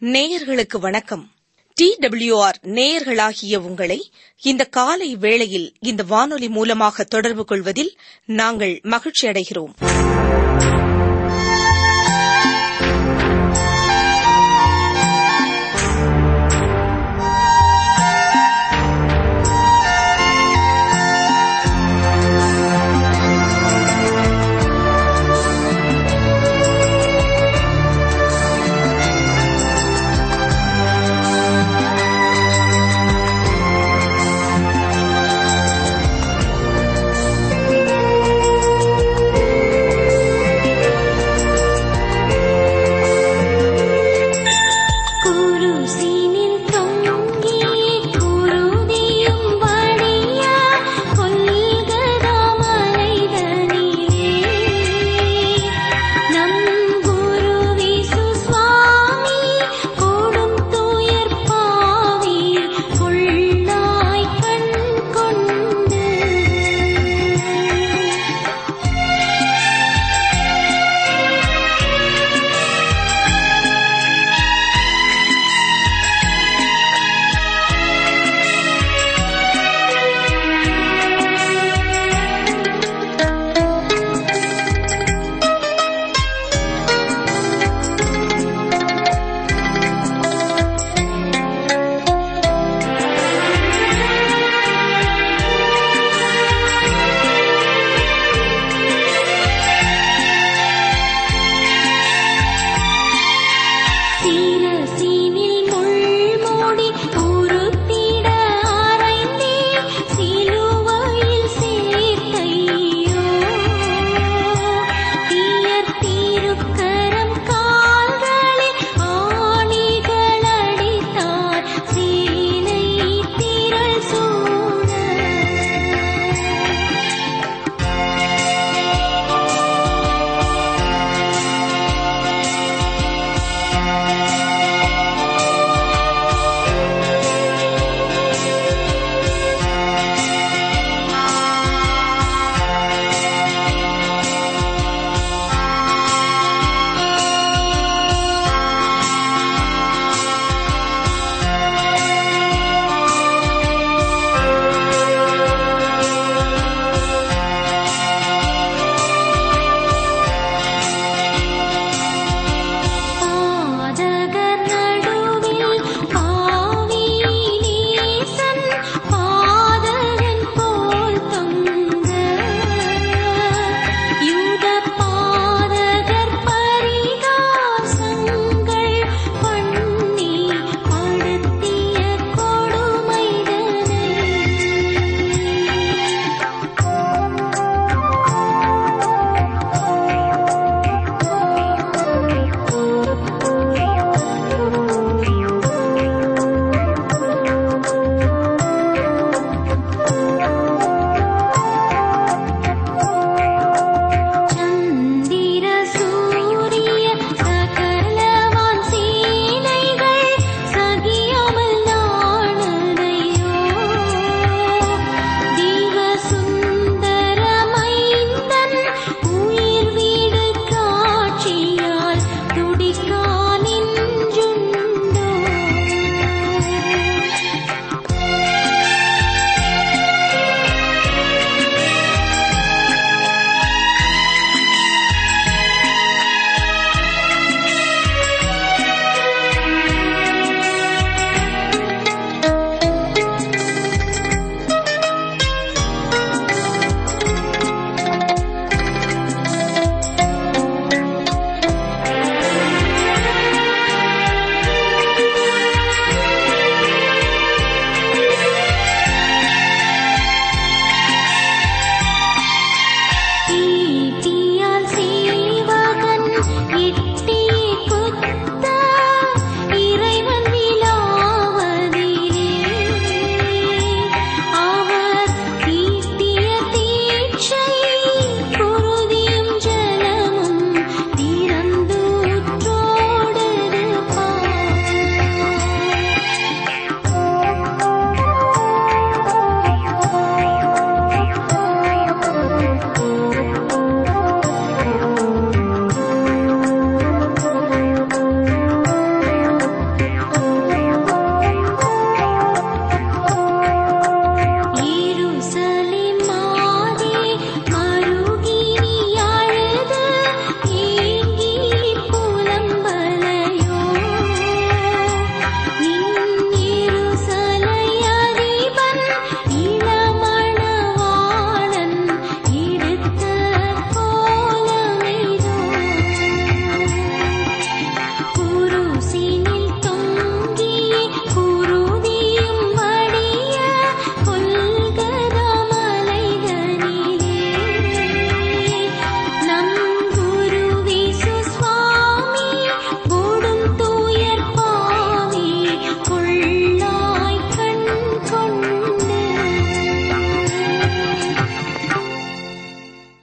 நேயர்களுக்கு வணக்கம். TWR நேயர்களாகிய உங்களை இந்த காலை வேளையில் இந்த வானொலி மூலமாக தொடர்பு கொள்வதில் நாங்கள் மகிழ்ச்சி அடைகிறோம்.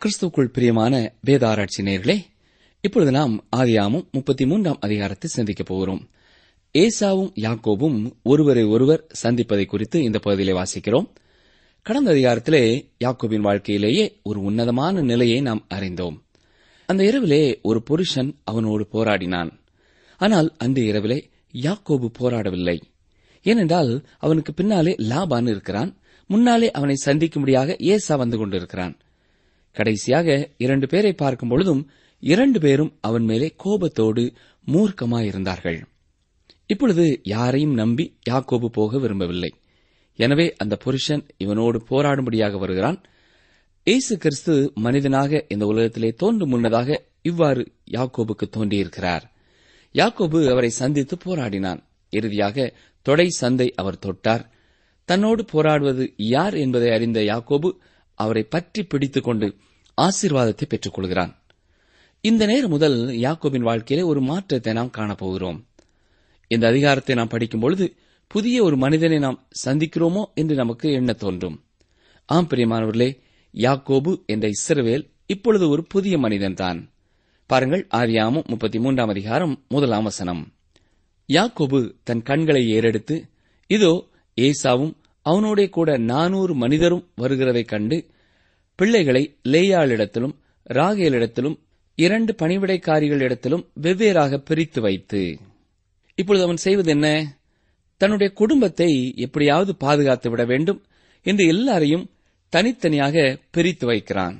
கிறிஸ்துவுக்குள் பிரியமான வேத ஆராய்ச்சி நேயர்களே, இப்பொழுது நாம் ஆதியாகமம் 33 அதிகாரத்தை சிந்திக்கப் போகிறோம். ஏசாவும் யாக்கோபும் ஒருவரை ஒருவர் சந்திப்பதை குறித்து இந்த பகுதியிலே வாசிக்கிறோம். கடந்த அதிகாரத்திலே யாக்கோபின் வாழ்க்கையிலேயே ஒரு உன்னதமான நிலையை நாம் அறிந்தோம். அந்த இரவிலே ஒரு புருஷன் அவனோடு போராடினான். ஆனால் அந்த இரவிலே யாக்கோபு போராடவில்லை. ஏனென்றால் அவனுக்கு பின்னாலே லாபான் இருக்கிறான். முன்னாலே அவனை சந்திக்கும்படியாக ஏசா வந்து கொண்டிருக்கிறான். கடைசியாக 2 பேரை பார்க்கும் பொழுதும் 2 பேரும் அவன் மேலே கோபத்தோடு மூர்க்கமாயிருந்தார்கள். இப்பொழுது யாரையும் நம்பி யாக்கோபு போக விரும்பவில்லை. எனவே அந்த புருஷன் இவனோடு போராடும்படியாக வருகிறான். இயேசு கிறிஸ்து மனிதனாக இந்த உலகத்திலே தோன்றும் முன்னதாக இவ்வாறு யாக்கோபுக்கு தோன்றியிருக்கிறார். யாக்கோபு அவரை சந்தித்து போராடினான். இறுதியாக தொடை சந்தை அவர் தொட்டார். தன்னோடு போராடுவது யார் என்பதை அறிந்த யாக்கோபு அவரை பற்றி பிடித்துக் கொண்டு ஆசீர்வாதத்தை பெற்றுக் கொள்கிறான். இந்த நேரம் முதல் யாக்கோபின் வாழ்க்கையிலே ஒரு மாற்றத்தை நாம் காணப்போகிறோம். இந்த அதிகாரத்தை நாம் படிக்கும்பொழுது புதிய ஒரு மனிதனை நாம் சந்திக்கிறோமோ என்று நமக்கு எண்ண தோன்றும். ஆம் பிரியமானவர்களே, யாக்கோபு என்ற இஸ்ரவேல் இப்பொழுது ஒரு புதிய மனிதன்தான். பாருங்கள், ஆதியாகமம் 33 அதிகாரம் 1 வசனம். யாக்கோபு தன் கண்களை ஏறெடுத்து, இதோ ஏசாவும் அவனோடே கூட 400 மனிதரும் வருகிறதைக் கண்டு பிள்ளைகளை லேயாளிடத்திலும் ராகேலிடத்திலும் 2 பணிவிடைக்காரிகளிடத்திலும் வெவ்வேறாக பிரித்து வைத்து. இப்பொழுது அவன் செய்வது என்ன? தன்னுடைய குடும்பத்தை எப்படியாவது பாதுகாத்து விட வேண்டும் என்று எல்லாரையும் தனித்தனியாக பிரித்து வைக்கிறான்.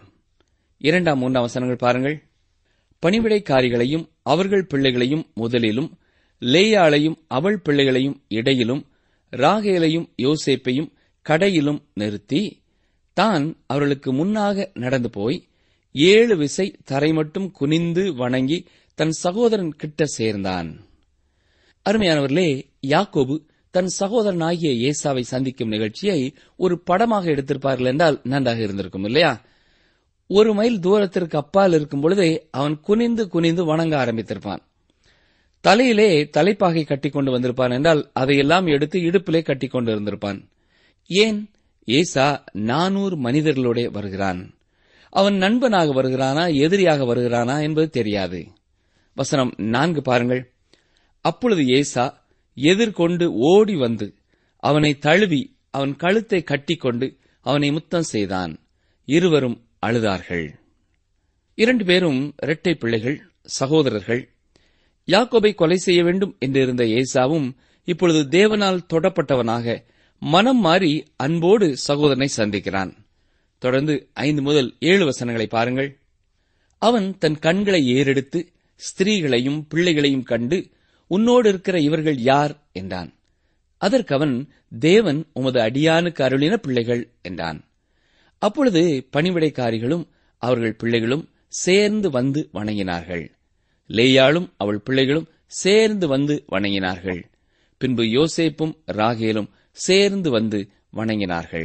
2, 3 வசனங்கள் பாருங்கள். பணிவிடைக்காரிகளையும் அவர்கள் பிள்ளைகளையும் முதலிலும், லேயாளையும் அவள் பிள்ளைகளையும் இடையிலும், ராகேலையும் யோசேப்பையும் கடையிலும் நிறுத்தி, தான் அவர்களுக்கு முன்னாக நடந்து போய் 7 விசை தரை மட்டும் குனிந்து வணங்கி தன் சகோதரன் கிட்ட சேர்ந்தான். அருமையானவர்களே, யாக்கோபு தன் சகோதரனாகிய ஏசாவை சந்திக்கும் நிகழ்ச்சியை ஒரு படமாக எடுத்திருப்பார்கள் என்றால் நன்றாக இருந்திருக்கும் இல்லையா? 1 மைல் தூரத்திற்கு அப்பால் இருக்கும் பொழுதே அவன் குனிந்து குனிந்து வணங்க ஆரம்பித்திருப்பான். தலையிலே தலைப்பாகை கட்டிக்கொண்டு வந்திருப்பான் என்றால் அதையெல்லாம் எடுத்து இடுப்பிலே கட்டிக்கொண்டு இருந்திருப்பான். ஏன்? ஏசா 400 மனிதர்களோட வருகிறான். அவன் நண்பனாக வருகிறானா எதிரியாக வருகிறானா என்பது தெரியாது. வசனம் 4 பாருங்கள். அப்பொழுது ஏசா எதிர்கொண்டு ஓடி வந்து அவனை தழுவி அவன் கழுத்தை கட்டிக்கொண்டு அவனை முத்தம் செய்தான். இருவரும் அழுதார்கள். 2 பேரும் இரட்டை பிள்ளைகள், சகோதரர்கள். யாக்கோபை கொலை செய்ய வேண்டும் என்றிருந்த ஏசாவும் இப்பொழுது தேவனால் தொடப்பட்டவனாக மனம் மாறி அன்போடு சகோதரனை சந்திக்கிறான். தொடர்ந்து 5 முதல் 7 வசனங்களை பாருங்கள். அவன் தன் கண்களை ஏறெடுத்து ஸ்திரீகளையும் பிள்ளைகளையும் கண்டு, உன்னோடு இருக்கிற இவர்கள் யார் என்றான். அதற்கு அவன், தேவன் உமது அடியானுக்கு அருளின பிள்ளைகள் என்றான். அப்பொழுது பணிவிடைக்காரிகளும் அவர்கள் பிள்ளைகளும் சேர்ந்து வந்து வணங்கினார்கள். லேயாளும் அவள் பிள்ளைகளும் சேர்ந்து வந்து வணங்கினார்கள். பின்பு யோசேப்பும் ராகேலும் சேர்ந்து வந்து வணங்கினார்கள்.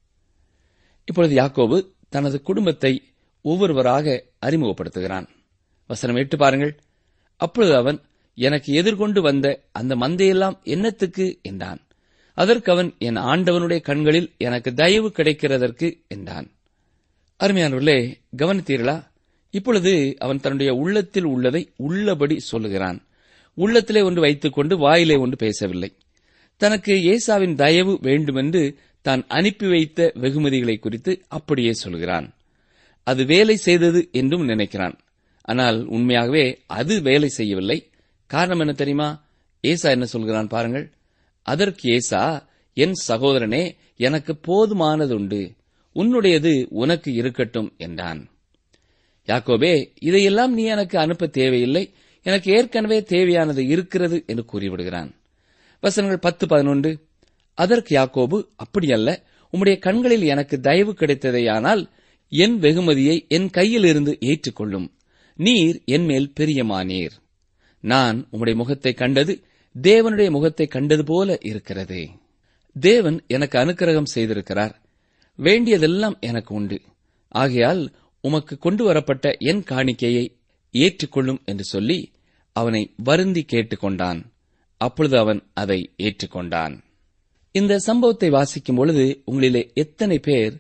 இப்பொழுது யாக்கோபு தனது குடும்பத்தை ஒவ்வொருவராக அறிமுகப்படுத்துகிறான். வசனம் 8 பாருங்கள். அப்பொழுது அவன், எனக்கு எதிர்கொண்டு வந்த அந்த மந்தையெல்லாம் என்னத்துக்கு என்றான். அதற்கு அவன், என் ஆண்டவனுடைய கண்களில் எனக்கு தயவு கிடைக்கிறதற்கு என்றான். அருமையானவர்களே, கவனித்தீர்களா? இப்பொழுது அவன் தன்னுடைய உள்ளத்தில் உள்ளதை உள்ளபடி சொல்லுகிறான். உள்ளத்திலே ஒன்று வைத்துக் கொண்டு வாயிலே ஒன்று பேசவில்லை. தனக்கு ஏசாவின் தயவு வேண்டுமென்று தான் அனுப்பி வைத்த வெகுமதிகளை குறித்து அப்படியே சொல்கிறான். அது வேலை செய்தது என்றும் நினைக்கிறான். ஆனால் உண்மையாகவே அது வேலை செய்யவில்லை. காரணம் என்ன தெரியுமா? ஏசா என்ன சொல்கிறான் பாருங்கள். அதற்கு ஏசா, என் சகோதரனே, எனக்கு போதுமானதுண்டு, உன்னுடையது உனக்கு இருக்கட்டும் என்றான். யாக்கோபே, இதையெல்லாம் நீ எனக்கு அனுப்ப தேவையில்லை, எனக்கு ஏற்கனவே தேவையானது இருக்கிறது என்று கூறிவிடுகிறான். வசனங்கள் 10, 11. அதற்கு யாக்கோபு, அப்படியல்ல, உம்முடைய கண்களில் எனக்கு தயவு கிடைத்ததேயானால் என் வெகுமதியை என் கையில் இருந்து ஏற்றுக்கொள்ளும். நீர் என் மேல் பிரியமானீர். நான் உம்முடைய முகத்தை கண்டது தேவனுடைய முகத்தை கண்டது போல இருக்கிறது. தேவன் எனக்கு அனுக்கிரகம் செய்திருக்கிறார். வேண்டியதெல்லாம் எனக்கு உண்டு. ஆகையால் உமக்கு கொண்டு வரப்பட்ட என் காணிக்கையை ஏற்றுக்கொள்ளும் என்று சொல்லி அவனை வருந்தி கேட்டுக்கொண்டான். அப்பொழுது அவன் அதை ஏற்றுக்கொண்டான். இந்த சம்பவத்தை வாசிக்கும் பொழுது உங்களிலே எத்தனை பேர்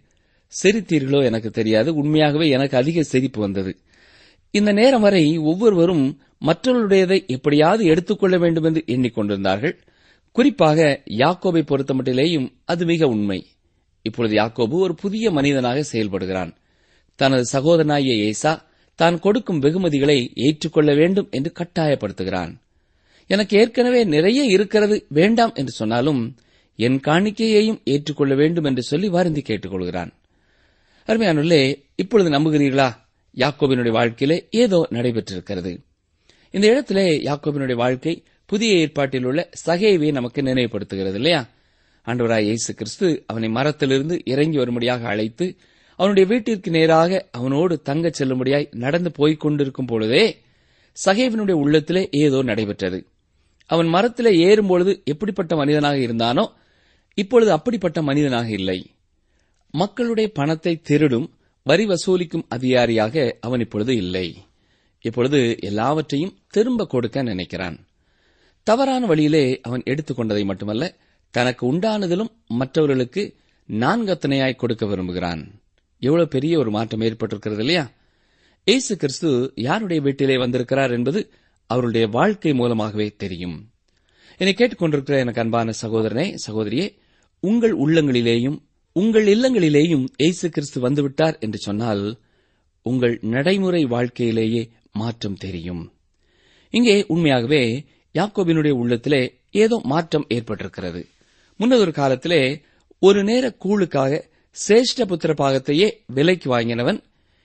சிரித்தீர்களோ எனக்கு தெரியாது, உண்மையாகவே எனக்கு அதிக சிரிப்பு வந்தது. இந்த நேரம் வரை ஒவ்வொருவரும் மற்றவர்களுடையதை எப்படியாவது எடுத்துக்கொள்ள வேண்டும் என்று எண்ணிக்கொண்டிருந்தார்கள். குறிப்பாக யாக்கோபை பொறுத்தமட்டிலேயும் அது மிக உண்மை. இப்பொழுது யாக்கோபு ஒரு புதிய மனிதனாக செயல்படுகிறான். தனது சகோதரனாகிய ஏசா தான் கொடுக்கும் வெகுமதிகளை ஏற்றுக்கொள்ள வேண்டும் என்று கட்டாயப்படுத்துகிறான். எனக்கு ஏற்கனவே நிறைய இருக்கிறது, வேண்டாம் என்று சொன்னாலும் என் காணிக்கையையும் ஏற்றுக்கொள்ள வேண்டும் என்று சொல்லி வருந்தி கேட்டுக்கொள்கிறான். அருமையானுள்ளே, இப்பொழுது நம்புகிறீர்களா? யாக்கோபினுடைய வாழ்க்கையிலே ஏதோ நடைபெற்றிருக்கிறது. இந்த இடத்திலே யாக்கோபினுடைய வாழ்க்கை புதிய ஏற்பாட்டில் உள்ள சகேவை நமக்கு நினைவுபடுத்துகிறது இல்லையா? ஆண்டவராய் இயேசு கிறிஸ்து அவனை மரத்திலிருந்து இறங்கி வரும்படியாக அழைத்து அவனுடைய வீட்டிற்கு நேராக அவனோடு தங்கச் செல்லும்படியாய் நடந்து போய்க் கொண்டிருக்கும் பொழுதே சகேவினுடைய உள்ளத்திலே ஏதோ நடைபெற்றது. அவன் மரத்திலே ஏறும்பொழுது எப்படிப்பட்ட மனிதனாக இருந்தானோ இப்பொழுது அப்படிப்பட்ட மனிதனாக இல்லை. மக்களுடைய பணத்தை திருடும் வரி வசூலிக்கும் அதிகாரியாக அவன் இப்பொழுது இல்லை. இப்பொழுது எல்லாவற்றையும் திரும்ப கொடுக்க நினைக்கிறான். தவறான வழியிலே அவன் எடுத்துக்கொண்டதை மட்டுமல்ல, தனக்கு உண்டானதிலும் மற்றவர்களுக்கு நான்கத்தனையாய் கொடுக்க விரும்புகிறான். எவ்வளவு பெரிய ஒரு மாற்றம் ஏற்பட்டிருக்கிறது இல்லையா? இயேசு கிறிஸ்து யாருடைய வீட்டிலே வந்திருக்கிறார் என்பது அவருடைய வாழ்க்கை மூலமாகவே தெரியும். என்னை கேட்டுக்கொண்டிருக்கிற எனக்கு அன்பான சகோதரனே, சகோதரியே, உங்கள் உள்ளங்களிலேயும் உங்கள் இல்லங்களிலேயும் இயேசு கிறிஸ்து வந்துவிட்டார் என்று சொன்னால் உங்கள் நடைமுறை வாழ்க்கையிலேயே மாற்றம் தெரியும். இங்கே உண்மையாகவே யாக்கோபினுடைய உள்ளத்திலே ஏதோ மாற்றம் ஏற்பட்டிருக்கிறது. முன்னதொரு காலத்திலே ஒரு நேர கூழுக்காக சிரேஷ்ட புத்திர பாகத்தையே விலைக்கு வாங்கினவன்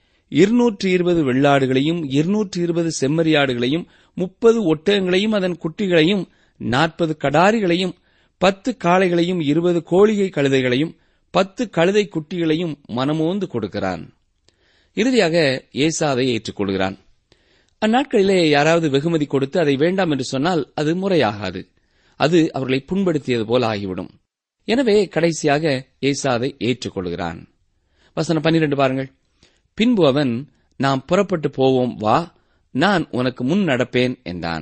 220 வெள்ளாடுகளையும் 220 செம்மறியாடுகளையும் 30 ஒட்டகங்களையும் அதன் குட்டிகளையும் 40 கடாரிகளையும் 10 காளைகளையும் 20 கோழிகை கழுதைகளையும் 10 கழுதை குட்டிகளையும் மனமோந்து கொடுக்கிறான். இறுதியாக ஏசா அதை ஏற்றுக்கொள்கிறான். அந்நாட்களிலே யாராவது வெகுமதி கொடுத்து அதை வேண்டாம் என்று சொன்னால் அது முறையாகாது. அது அவர்களை புண்படுத்தியது போல ஆகிவிடும். எனவே கடைசியாக ஏசா அதை ஏற்றுக்கொள்கிறான். வசனம் 12 பாருங்கள். பின்பு அவன், நாம் புறப்பட்டு போவோம், வா, நான் உனக்கு முன் நடப்பேன் என்றான்.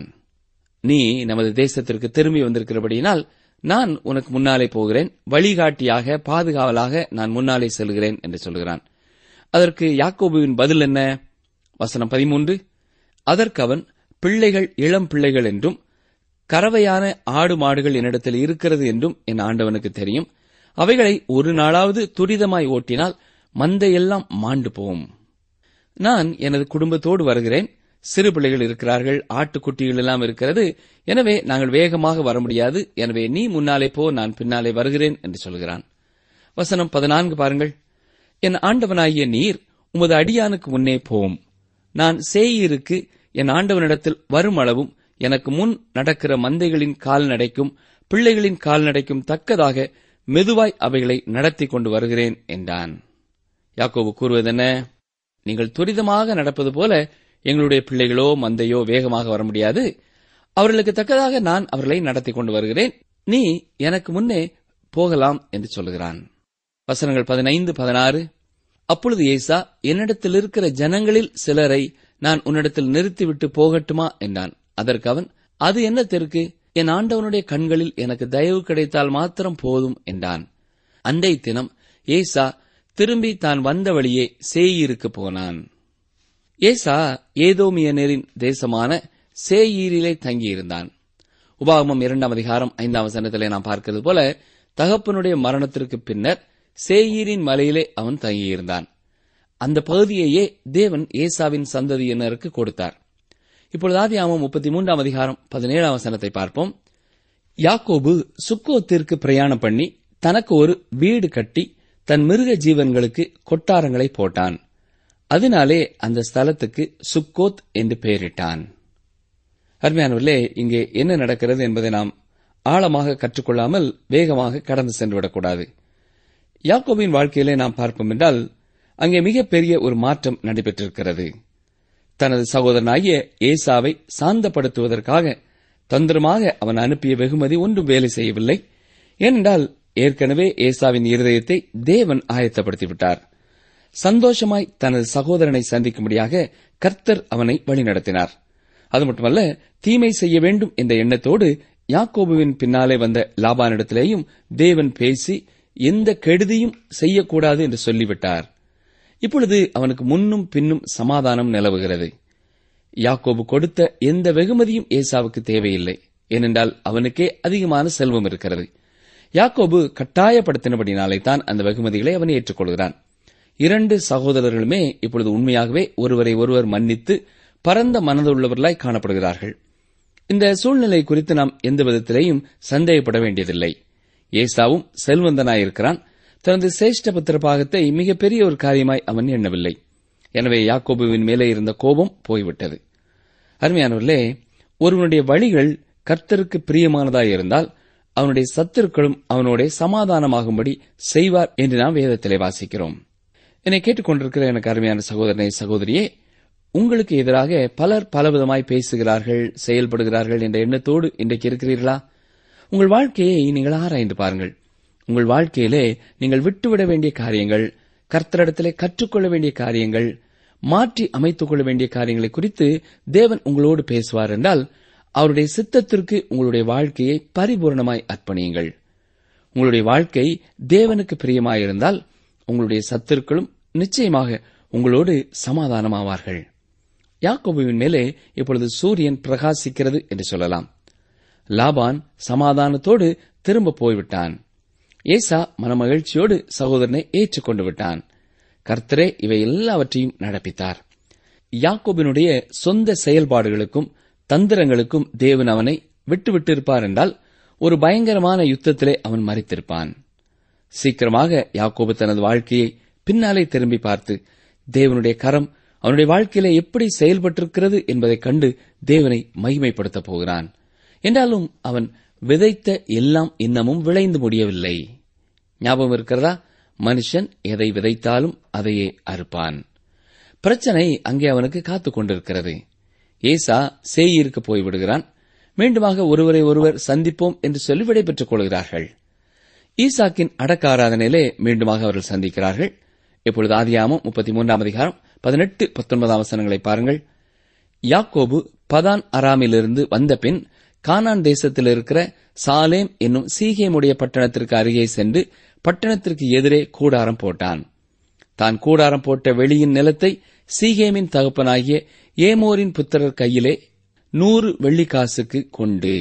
நீ நமது தேசத்திற்கு திரும்பி வந்திருக்கிறபடியினால் நான் உனக்கு முன்னாலே போகிறேன், வழிகாட்டியாக பாதுகாவலாக நான் முன்னாலே செல்கிறேன் என்று சொல்கிறான். அதற்கு யாக்கோபுவின் பதில் என்ன? வசனம் 13. அதற்கு அவன், பிள்ளைகள் இளம் பிள்ளைகள் என்றும் கறவையான ஆடு மாடுகள் என்னிடத்தில் இருக்கிறது என்றும் என் ஆண்டவனுக்கு தெரியும். அவைகளை ஒரு நாளாவது துரிதமாய் ஓட்டினால் மந்தையெல்லாம் மாண்டு போம். நான் எனது குடும்பத்தோடு வருகிறேன், சிறு பிள்ளைகள் இருக்கிறார்கள், ஆட்டுக்குட்டிகள் எல்லாம் இருக்கிறது, எனவே நாங்கள் வேகமாக வர முடியாது, எனவே நீ முன்னாலே போ, நான் பின்னாலே வருகிறேன் என்று சொல்கிறான். வசனம் 14 பாருங்கள். என் ஆண்டவனாகிய நீர் உமது அடியானுக்கு முன்னே போம். நான் சேயீருக்கு என் ஆண்டவனிடத்தில் வரும் அளவும் எனக்கு முன் நடக்கிற மந்தைகளின் கால்நடைக்கும் பிள்ளைகளின் கால்நடைக்கும் தக்கதாக மெதுவாய் அவைகளை நடத்தி கொண்டு வருகிறேன் என்றான். யாக்கோபு கூறுவதென்ன? நீங்கள் துரிதமாக நடப்பது போல எங்களுடைய பிள்ளைகளோ மந்தையோ வேகமாக வர முடியாது. அவர்களுக்கு தக்கதாக நான் அவர்களை நடத்தி கொண்டு வருகிறேன், நீ எனக்கு முன்னே போகலாம் என்று சொல்கிறான். வசனங்கள் 15, 16. அப்பொழுது ஏசா, என்னிடத்தில் இருக்கிற ஜனங்களில் சிலரை நான் உன்னிடத்தில் நிறுத்திவிட்டு போகட்டுமா என்றான். அதற்கு அவன், அது என்ன தெற்கு? என் ஆண்டவனுடைய கண்களில் எனக்கு தயவு கிடைத்தால் மாத்திரம் போதும் என்றான். அன்றைய தினம் ஏசா திரும்பி தான் வந்த வழியே சேயீருக்கு போனான். ஏசா ஏதோமியனரின் தேசமான சேயீரிலே தங்கியிருந்தான். உபாகமம் 2 அதிகாரம் 5 வசனத்திலே நாம் பார்க்கிறது போல தகப்பனுடைய மரணத்திற்கு பின்னர் சேயீரின் மலையிலே அவன் தங்கியிருந்தான். அந்த பகுதியையே தேவன் ஏசாவின் சந்ததியினருக்கு கொடுத்தார். இப்பொழுது ஆதியாகமம் 33 அதிகாரம் 17 வசனத்தை பார்ப்போம். யாக்கோபு சுக்கோத்திற்கு பிரயாணம் பண்ணி தனக்கு ஒரு வீடு கட்டி தன் மிருக ஜீவன்களுக்கு கொட்டாரங்களை போட்டான். அதனாலே அந்த ஸ்தலத்துக்கு சுக்கோத் என்று பெயரிட்டான். அருமையானவர்களே, இங்கே என்ன நடக்கிறது என்பதை நாம் ஆழமாக கற்றுக்கொள்ளாமல் வேகமாக கடந்து சென்றுவிடக்கூடாது. யாக்கோபின் வாழ்க்கையிலே நாம் பார்ப்போம் என்றால் அங்கே மிகப்பெரிய ஒரு மாற்றம் நடைபெற்றிருக்கிறது. தனது சகோதரனாகிய ஏசாவை சாந்தப்படுத்துவதற்காக தந்திரமாக அவன் அனுப்பிய வெகுமதி ஒன்றும் வேலை செய்யவில்லை. ஏனென்றால் ஏற்கனவே ஏசாவின் இருதயத்தை தேவன் ஆயத்தப்படுத்திவிட்டார். சந்தோஷமாய் தனது சகோதரனை சந்திக்கும்படியாக கர்த்தர் அவனை வழிநடத்தினார். அது மட்டுமல்ல, தீமை செய்ய வேண்டும் என்ற எண்ணத்தோடு யாக்கோபுவின் பின்னாலே வந்த லாபானிடத்திலேயும் தேவன் பேசி எந்த கெடுதியும் செய்யக்கூடாது என்று சொல்லிவிட்டார். இப்பொழுது அவனுக்கு முன்னும் பின்னும் சமாதானம் நிலவுகிறது. யாக்கோபு கொடுத்த எந்த வெகுமதியும் ஏசாவுக்கு தேவையில்லை. ஏனென்றால் அவனுக்கே அதிகமான செல்வம் இருக்கிறது. யாக்கோபு கட்டாயப்படுத்தினபடினாலே தான் அந்த வெகுமதிகளை அவன் ஏற்றுக்கொள்கிறான். 2 சகோதரர்களுமே இப்பொழுது உண்மையாகவே ஒருவரை ஒருவர் மன்னித்து பரந்த மனதுள்ளவர்களாய் காணப்படுகிறார்கள். இந்த சூழ்நிலை குறித்து நாம் எந்த விதத்திலேயும் சந்தேகப்பட வேண்டியதில்லை. ஏசாவும் செல்வந்தனாயிருக்கிறான். தனது சிரேஷ்ட புத்திர பாகத்தை மிகப்பெரிய ஒரு காரியமாய் அவன் எண்ணவில்லை. எனவே யாக்கோபுவின் மேலே இருந்த கோபம் போய்விட்டது. அருமையானவர்களே, ஒருவனுடைய வழிகள் கர்த்தருக்கு பிரியமானதாயிருந்தால் அவனுடைய சத்துருக்களும் அவனோட சமாதானமாகும்படி செய்வார் என்று நாம் வேதத்திலே வாசிக்கிறோம். என்னை கேட்டுக்கொண்டிருக்கிற எனக்கு அருமையான சகோதரனை, சகோதரியே, உங்களுக்கு எதிராக பலர் பலவிதமாய் பேசுகிறார்கள், செயல்படுகிறார்கள் என்ற எண்ணத்தோடு இன்றைக்கு இருக்கிறீர்களா? உங்கள் வாழ்க்கையை நீங்கள் ஆராய்ந்து பாருங்கள். உங்கள் வாழ்க்கையிலே நீங்கள் விட்டுவிட வேண்டிய காரியங்கள், கர்த்தரிடத்திலே கற்றுக்கொள்ள வேண்டிய காரியங்கள், மாற்றி அமைத்துக் கொள்ள வேண்டிய காரியங்களை குறித்து தேவன் உங்களோடு பேசுவார் என்றால் அவருடைய சித்தத்திற்கு உங்களுடைய வாழ்க்கையை பரிபூர்ணமாய் அர்ப்பணியுங்கள். உங்களுடைய வாழ்க்கை தேவனுக்கு பிரியமாயிருந்தால் உங்களுடைய சத்துருக்களும் நிச்சயமாக உங்களோடு சமாதானமாவார்கள். யாக்கோபுவின் மேலே இப்பொழுது சூரியன் பிரகாசிக்கிறது என்று சொல்லலாம். லாபான் சமாதானத்தோடு திரும்ப போய்விட்டான். ஏசா மனமகிழ்ச்சியோடு சகோதரனை ஏற்றுக்கொண்டு விட்டான். கர்த்தரே இவை எல்லாவற்றையும் நடப்பித்தார். யாக்கோபினுடைய சொந்த செயல்பாடுகளுக்கும் தந்திரங்களுக்கும் தேவன் அவனை விட்டுவிட்டிருப்பார் என்றால் ஒரு பயங்கரமான யுத்தத்திலே அவன் மரித்திருப்பான். சீக்கிரமாக யாக்கோபு தனது வாழ்க்கையை பின்னாலே திரும்பி பார்த்து தேவனுடைய கரம் அவனுடைய வாழ்க்கையிலே எப்படி செயல்பட்டிருக்கிறது என்பதைக் கண்டு தேவனை மகிமைப்படுத்தப் போகிறான். என்றாலும் அவன் விதைத்த எல்லாம் இன்னமும் விளைந்து முடியவில்லை. ஞாபகம் இருக்கிறதா? மனுஷன் எதை விதைத்தாலும் அதையே அறுப்பான். பிரச்சனை அங்கே அவனுக்கு காத்துக் கொண்டிருக்கிறது. ஏசா சேயீருக்கு போய்விடுகிறான். மீண்டுமாக ஒருவரை ஒருவர் சந்திப்போம் என்று சொல்லி விடைபெற்றுக் கொள்கிறார்கள். ஈசாக்கின் அடக்க ஆராதனையிலே மீண்டுமாக அவர்கள் சந்திக்கிறார்கள். இப்பொழுது ஆதியாகமம் 33 அதிகாரம் 18-19 வசனங்களை பாருங்கள். யாக்கோபு பதான் அராமிலிருந்து வந்த பின் கானான் தேசத்தில் இருக்கிற சாலேம் என்னும் சீகேமுடைய பட்டணத்திற்கு அருகே சென்று பட்டணத்திற்கு எதிரே கூடாரம் போட்டான். தான் கூடாரம் போட்ட வெளியின் நிலத்தை சீகேமின் தகப்பனாகிய ஏமோரின் புத்திரர் கையிலே 100 வெள்ளிக்காசுக்கு கொண்டு.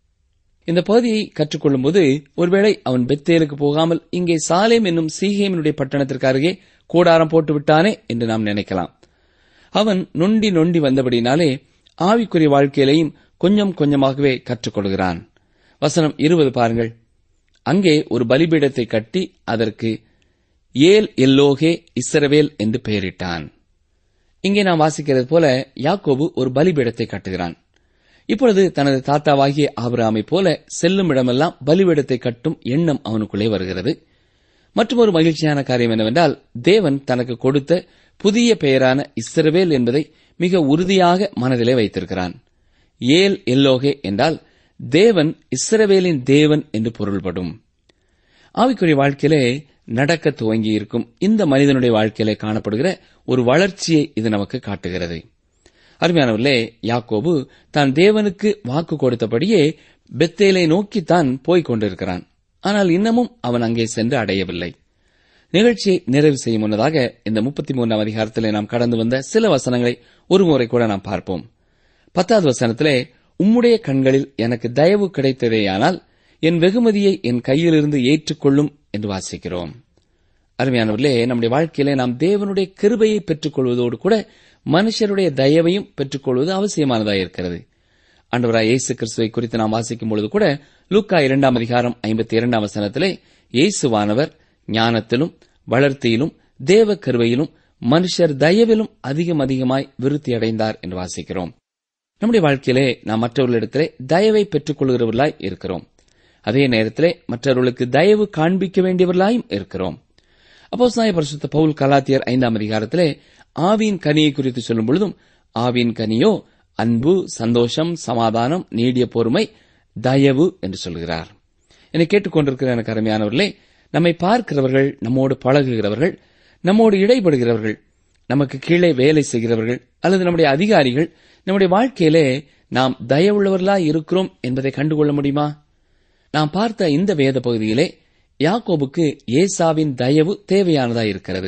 இந்த பகுதியை கற்றுக்கொள்ளும்போது ஒருவேளை அவன் பெத்தேலுக்கு போகாமல் இங்கே சாலேம் என்னும் சீகேமினுடைய பட்டணத்திற்கு அருகே கூடாரம் போட்டு விட்டானே என்று நாம் நினைக்கலாம். அவன் நொண்டி நொண்டி வந்தபடினாலே ஆவிக்குரிய வாழ்க்கையிலையும் கொஞ்சம் கொஞ்சமாகவே கற்றுக்கொள்கிறான். வசனம் 20 பாருங்கள். அங்கே ஒரு பலிபீடத்தை கட்டி அதற்கு ஏல் எல்லோகே இஸ்ரவேல் என்று பெயரிட்டான். இங்கே நாம் வாசிக்கிறது போல யாக்கோபு ஒரு பலிபீடத்தை கட்டுகிறான். இப்பொழுது தனது தாத்தாவாகிய ஆபிரகாமை போல செல்லும் இடமெல்லாம் பலிபீடத்தை கட்டும் எண்ணம் அவனுக்குள்ளே வருகிறது. மற்றொரு மகிழ்ச்சியான காரியம் என்னவென்றால், தேவன் தனக்கு கொடுத்த புதிய பெயரான இஸ்ரவேல் என்பதை மிக உறுதியாக மனதிலே வைத்திருக்கிறான். ஏல் எல்லோகே என்றால் தேவன் இஸ்ரவேலின் தேவன் என்று பொருள்படும். ஆவிக்குரிய வாழ்க்கையிலே நடக்க துவங்கியிருக்கும் இந்த மனிதனுடைய வாழ்க்கையிலே காணப்படுகிற ஒரு வளர்ச்சியை இது நமக்கு காட்டுகிறது. அருமையானவர்களே, யாக்கோபு தான் தேவனுக்கு வாக்கு கொடுத்தபடியே பெத்தேலை நோக்கித்தான் போய்க் கொண்டிருக்கிறான். ஆனால் இன்னமும் அவன் அங்கே சென்று அடையவில்லை. நிகழ்ச்சியை நிறைவு செய்யும் முன்னதாக இந்த 33 அதிகாரத்திலே நாம் கடந்து வந்த சில வசனங்களை ஒருமுறை கூட நாம் பார்ப்போம். 10வது வசனத்திலே, உம்முடைய கண்களில் எனக்கு தயவு கிடைத்ததேயானால் என் வெகுமதியை என் கையிலிருந்து ஏற்றுக்கொள்ளும் என்று வாசிக்கிறோம். அருமையானவர்களே, நம்முடைய வாழ்க்கையிலே நாம் தேவனுடைய கிருபையை பெற்றுக் கொள்வதோடு கூட மனுஷருடைய தயவையும் பெற்றுக் கொள்வது அவசியமானதாயிருக்கிறது. ஆண்டவராய் இயேசு கிறிஸ்துவை குறித்து நாம் வாசிக்கும் பொழுது கூட லூக்கா 2 அதிகாரம் 52 வசனத்திலே, இயேசுவானவர் ஞானத்திலும் வளர்த்தியிலும் தேவ கிருபையிலும் மனுஷர் தயவிலும் அதிகமாய் விருத்தியடைந்தார் என்று வாசிக்கிறோம். நம்முடைய வாழ்க்கையிலே நாம் மற்றவர்களிடத்திலே தயவை பெற்றுக் கொள்கிறவர்களாய் இருக்கிறோம். அதே நேரத்திலே மற்றவர்களுக்கு தயவு காண்பிக்க வேண்டியவர்களாயும் இருக்கிறோம். அப்போஸ்தலனாகிய பரிசுத்த பவுல் கலாத்தியர் 5 அதிகாரத்திலே ஆவியின் கனியை குறித்து சொல்லும் பொழுதும், ஆவியின் கனியோ அன்பு, சந்தோஷம், சமாதானம், நீடிய பொறுமை, தயவு என்று சொல்கிறார். என்னை கேட்டுக்கொண்டிருக்கிற எனக்கு அருமையானவர்களே, நம்மை பார்க்கிறவர்கள், நம்மோடு பழகுகிறவர்கள், நம்மோடு இடைபடுகிறவர்கள், நமக்கு கீழே வேலை செய்கிறவர்கள் அல்லது நம்முடைய அதிகாரிகள் நம்முடைய வாழ்க்கையிலே நாம் தயவுள்ளவர்களாய் இருக்கிறோம் என்பதை கண்டுகொள்ள முடியுமா? நாம் பார்த்த இந்த வேத பகுதியிலே யாக்கோபுக்கு ஏசாவின் தயவு தேவையானதாய் இருக்கிறது.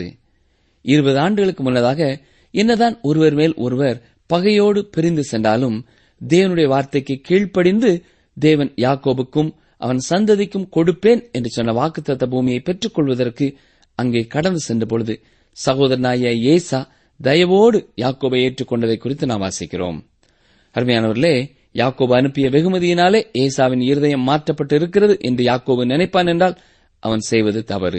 20 ஆண்டுகளுக்கு முன்னதாக என்னதான் ஒருவர் மேல் ஒருவர் பகையோடு பிரிந்து சென்றாலும் தேவனுடைய வார்த்தைக்கு கீழ்ப்படிந்து தேவன் யாக்கோபுக்கும் அவன் சந்ததிக்கும் கொடுப்பேன் என்று சொன்ன வாக்குத்தத்த பூமியை பெற்றுக் கொள்வதற்கு அங்கே கடந்து சென்ற பொழுது சகோதரனாய ஏசா தயவோடு யாக்கோபை ஏற்றுக்கொண்டதை குறித்து நாம் வாசிக்கிறோம். அருமையானவர்களே, யாக்கோபு அனுப்பிய வெகுமதியினாலே ஏசாவின் இருதயம் மாற்றப்பட்டு இருக்கிறது என்று யாக்கோபு நினைப்பான் என்றால் அவன் செய்வது தவறு.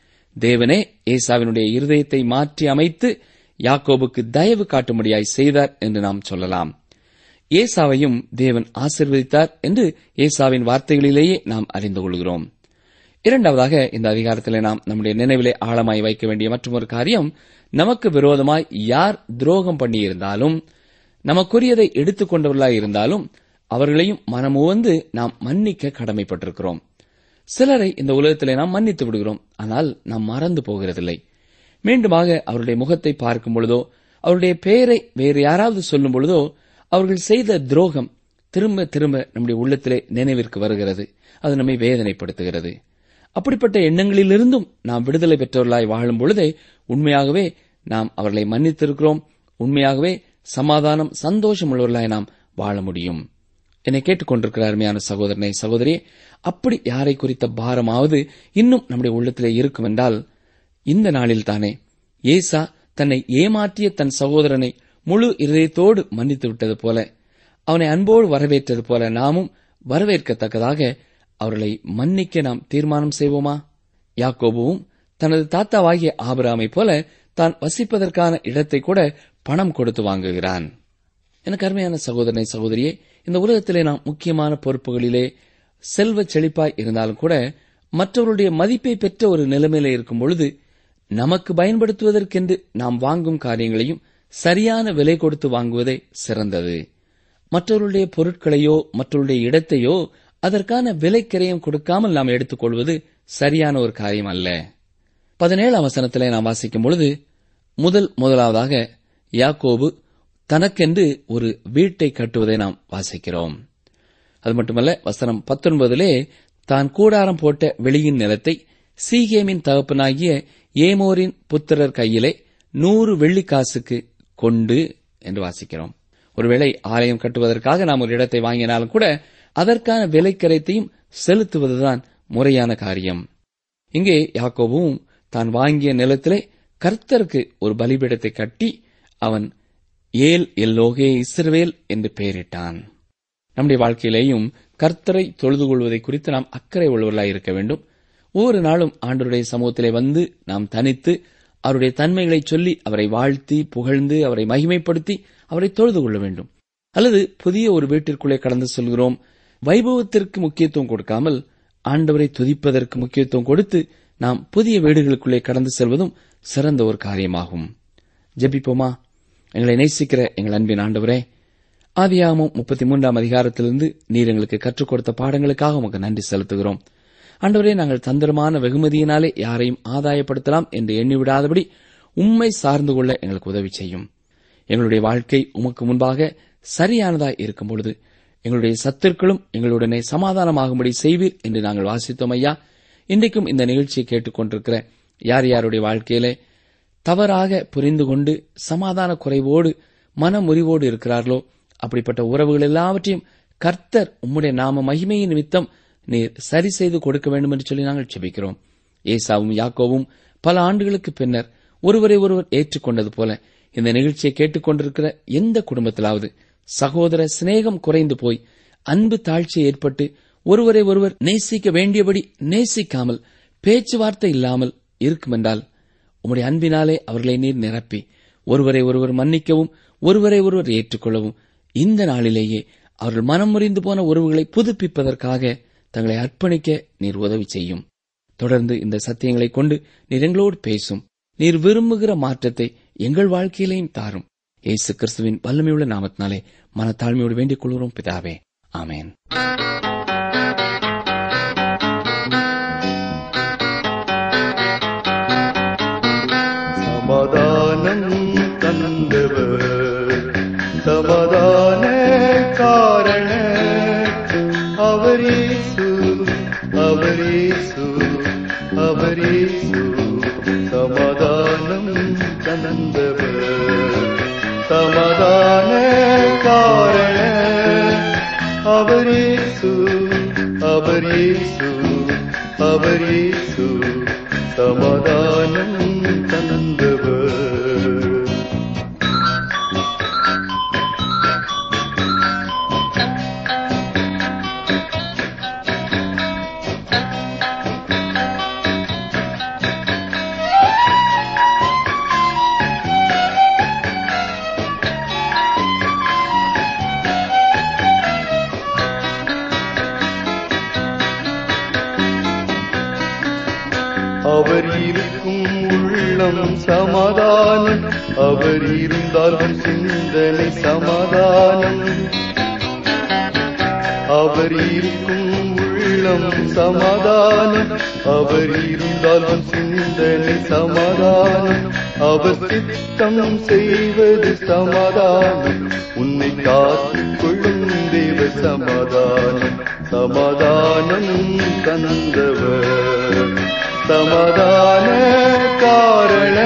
தேவனே ஏசாவினுடைய இருதயத்தை மாற்றி அமைத்து யாக்கோபுக்கு தயவு காட்டும்படியாய் செய்தார் என்று நாம் சொல்லலாம். ஏசாவையும் தேவன் ஆசீர்வதித்தார் என்று ஏசாவின் வார்த்தைகளிலேயே நாம் அறிந்து கொள்கிறோம். இரண்டாவதாக, இந்த அதிகாரத்திலே நாம் நம்முடைய நினைவிலே ஆழமாய் வைக்க வேண்டிய மற்றொரு காரியம், நமக்கு விரோதமாய் யார் துரோகம் பண்ணியிருந்தாலும், நமக்குரியதை எடுத்துக் கொண்டவர்களாய் இருந்தாலும் அவர்களையும் மனமுவந்து நாம் மன்னிக்க கடமைப்பட்டிருக்கிறோம். சிலரை இந்த உலகத்திலே நாம் மன்னித்து விடுகிறோம், ஆனால் நாம் மறந்து போகிறதில்லை. மீண்டுமாக அவருடைய முகத்தை பார்க்கும் பொழுதோ, அவருடைய பெயரை வேறு யாராவது சொல்லும் பொழுதோ அவர்கள் செய்த துரோகம் திரும்ப திரும்ப நம்முடைய உள்ளத்திலே நினைவிற்கு வருகிறது. அது நம்மை வேதனைப்படுத்துகிறது. அப்படிப்பட்ட எண்ணங்களிலிருந்தும் நாம் விடுதலை பெற்றவர்களாய் வாழும் பொழுதே உண்மையாகவே நாம் அவர்களை மன்னித்திருக்கிறோம். உண்மையாகவே சமாதானம், சந்தோஷம் உள்ளவர்களாய் நாம் வாழ முடியும். என்னை கேட்டுக்கொண்டிருக்கிற அருமையான சகோதரனை, சகோதரியே, அப்படி யாரை குறித்த பாரமாவது இன்னும் நம்முடைய உள்ளத்திலே இருக்கும் என்றால், இந்த நாளில் தானே ஏசா தன்னை ஏமாற்றிய தன் சகோதரனை முழு இதயத்தோடு மன்னித்து விட்டது போல, அவனை அன்போடு வரவேற்றது போல நாமும் வரவேற்கத்தக்கதாக அவர்களை மன்னிக்க நாம் தீர்மானம் செய்வோமா? யாக்கோபுவும் தனது தாத்தாவாகிய ஆபிரகாமை போல தான் வசிப்பதற்கான இடத்தை கூட பணம் கொடுத்து வாங்குகிறான். எனக்கு அருமையான சகோதரனை, சகோதரியே, இந்த உலகத்திலே நாம் முக்கியமான பொறுப்புகளிலே செல்வ செழிப்பாய் இருந்தாலும் கூட மற்றவருடைய மதிப்பை பெற்ற ஒரு நிலைமையில இருக்கும் பொழுது நமக்கு பயன்படுத்துவதற்கென்று நாம் வாங்கும் காரியங்களையும் சரியான விலை கொடுத்து வாங்குவதே சிறந்தது. மற்றவருடைய பொருட்களையோ மற்றவருடைய இடத்தையோ அதற்கான விலைக்கிரயம் கொடுக்காமல் நாம் எடுத்துக் கொள்வது சரியான ஒரு காரியம் அல்ல. 17ஆம் வசனத்திலே நாம் வாசிக்கும் பொழுது முதலாவதாக யாக்கோபு தனக்கென்று ஒரு வீட்டை கட்டுவதை நாம் வாசிக்கிறோம். அது மட்டுமல்ல, வசனம் 19 தான் கூடாரம் போட்ட வெளியின் நிலத்தை சீகேமின் தகப்பனாகிய ஏமோரின் புத்திரர் கையிலே 100 வெள்ளிக்காசுக்கு கொண்டு என்று வாசிக்கிறோம். ஒருவேளை ஆலயம் கட்டுவதற்காக நாம் ஒரு இடத்தை வாங்கினாலும் கூட அதற்கான விலைக்கரைத்தையும் செலுத்துவதுதான் முறையான காரியம். இங்கே யாக்கோபும் தான் வாங்கிய நிலத்திலே கர்த்தருக்கு ஒரு பலிபீடத்தை கட்டி அவன் ஏல் எல்லோகே இஸ்ரவேல் என்று பெயரிட்டான். நம்முடைய வாழ்க்கையிலேயும் கர்த்தரை தொழுது கொள்வதை குறித்து நாம் அக்கறை உள்ளவர்களாய் இருக்க வேண்டும். ஒவ்வொரு நாளும் ஆண்டவருடைய சமூகத்திலே வந்து நாம் தனித்து அவருடைய தன்மைகளை சொல்லி அவரை வாழ்த்தி புகழ்ந்து அவரை மகிமைப்படுத்தி அவரை தொழுது கொள்ள வேண்டும். அல்லது புதிய ஒரு வீட்டிற்குள்ளே கடந்து செல்கிறோம், வைபவத்திற்கு முக்கியத்துவம் கொடுக்காமல் ஆண்டவரை துதிப்பதற்கு முக்கியத்துவம் கொடுத்து நாம் புதிய வீடுகளுக்குள்ளே கடந்து செல்வதும் சிறந்த ஒரு காரியமாகும். ஜெபிப்போமா? எங்களை நேசிக்கிற எங்கள் அன்பின் ஆண்டவரே, ஆதியாகமம் 33ஆம் அதிகாரத்திலிருந்து நீர் எங்களுக்கு கற்றுக் கொடுத்த பாடங்களுக்காக உமக்கு நன்றி செலுத்துகிறோம். ஆண்டவரே, நாங்கள் தந்திரமான வெகுமதியினாலே யாரையும் ஆதாயப்படுத்தலாம் என்று எண்ணிவிடாதபடி உம்மை சார்ந்து கொள்ள எங்களுக்கு உதவி செய்யும். எங்களுடைய வாழ்க்கை உமக்கு முன்பாக சரியானதாய் இருக்கும் பொழுது எங்களுடைய சத்துருக்களும் எங்களுடனே சமாதானமாகும்படி செய்வீர் என்று நாங்கள் வாசித்தோம். ஐயா, இன்றைக்கும் இந்த நிகழ்ச்சியை கேட்டுக் கொண்டிருக்கிற யார் யாருடைய வாழ்க்கையிலே தவறாக புரிந்து கொண்டு சமாதான குறைவோடு மனமுறிவோடு இருக்கிறார்களோ அப்படிப்பட்ட உறவுகள் எல்லாவற்றையும் கர்த்தர் உம்முடைய நாம மகிமையின் நிமித்தம் நீர் சரி செய்து கொடுக்க வேண்டும் என்று சொல்லி நாங்கள் ஜெபிக்கிறோம். ஏசாவும் யாக்கோவும் பல ஆண்டுகளுக்கு பின்னர் ஒருவரை ஒருவர் ஏற்றுக்கொண்டது போல இந்த நிகழ்ச்சியை கேட்டுக்கொண்டிருக்கிற எந்த குடும்பத்திலாவது சகோதர சிநேகம் குறைந்து போய் அன்பு தாழ்ச்சி ஏற்பட்டு ஒருவரை ஒருவர் நேசிக்க வேண்டியபடி நேசிக்காமல் பேச்சுவார்த்தை இல்லாமல் இருக்குமென்றால் உம்முடைய அன்பினாலே அவர்களை நீர் நிரப்பி ஒருவரை ஒருவர் மன்னிக்கவும் ஒருவரை ஒருவர் ஏற்றுக்கொள்ளவும் இந்த நாளிலேயே அவர்கள் மனம் முறிந்து போன உறவுகளை புதுப்பிப்பதற்காக தங்களை அர்ப்பணிக்க நீர் உதவி செய்யும். தொடர்ந்து இந்த சத்தியங்களை கொண்டு நீர் எங்களோடு பேசும். நீர் விரும்புகிற மாற்றத்தை எங்கள் வாழ்க்கையிலேயும் தாரும். இயேசு கிறிஸ்துவின் வல்லமையுள்ள நாமத்தினாலே மனத்தாழ்மையோடு வேண்டிக் கொள்கிறோம் பிதாவே, ஆமென். சமாதானம் தந்தவர் சமாதான காரண அவர் இயேசு அவரேசு அவரேசு சமாதானம் தந்தவர் சமாதான காரண அவரேசு அவரேசு அவரேசு சமாதானம் தந்தவர். அவர் இருக்கும் உள்ளம் சமாதானம், அவர் இருந்தாலும் சிந்தனை சமாதானம். அவர் இருக்கும் உள்ளம் சமாதானம், அவர் இருந்தாலும் சிந்தனை சமாதானம். அவர் சித்தம் செய்வது சமாதானம், உன்னை காத்துக் கொள்ளும் தேவ சமாதானம். சமாதானம் தந்தவர் சமாதான காரண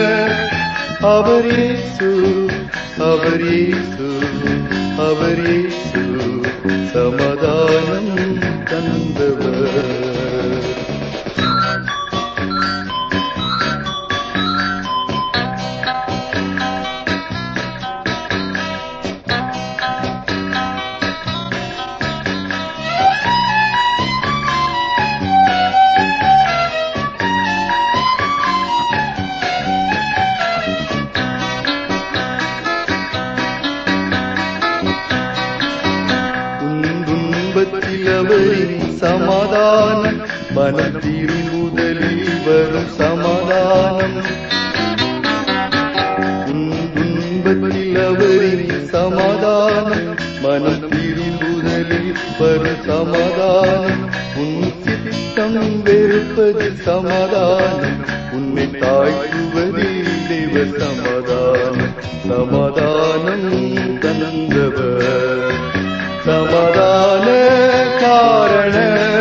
அவரேசு அவரேசு அவரேசு சமாதானம் தந்தவர். அவரின் சமாதானம் மனத்தின் முதலில் வரும் சமாதானம். துன்பத்தில் அவரின் சமாதானம் மனத்தின் முதலில் வரும் சமாதானம். உன் சித்தம் வெறுப்பது சமாதானம், உன்னை தாழ்த்துவதில் தேவ சமாதானம். சமாதானம் தந்தவர் சமாதான காரண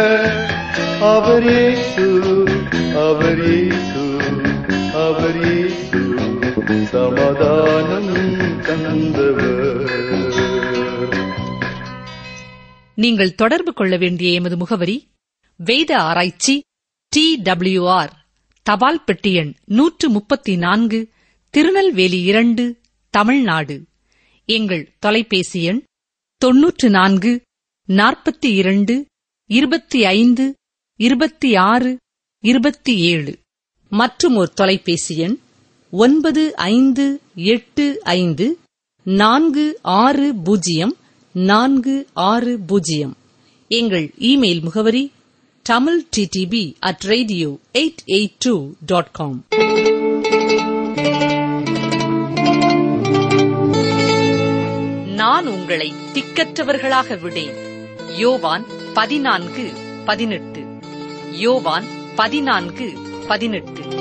அவரேசு அவரேசு அவரேசு சமாதானம் தந்தவர். நீங்கள் தொடர்பு கொள்ள வேண்டிய எமது முகவரி வேத ஆராய்ச்சி TWR தபால் பெட்டி எண் 134 திருநெல்வேலி 2 தமிழ்நாடு. எங்கள் தொலைபேசி எண் 94 42 25 26 27 மற்றும் ஒரு தொலைபேசி எண் 9585 460 460. எங்கள் இமெயில் முகவரி tamilttb@radio882.com. நான் உங்களை திக்கற்றவர்களாக விடேன். யோவான் 14:18. யோவான் 14:18.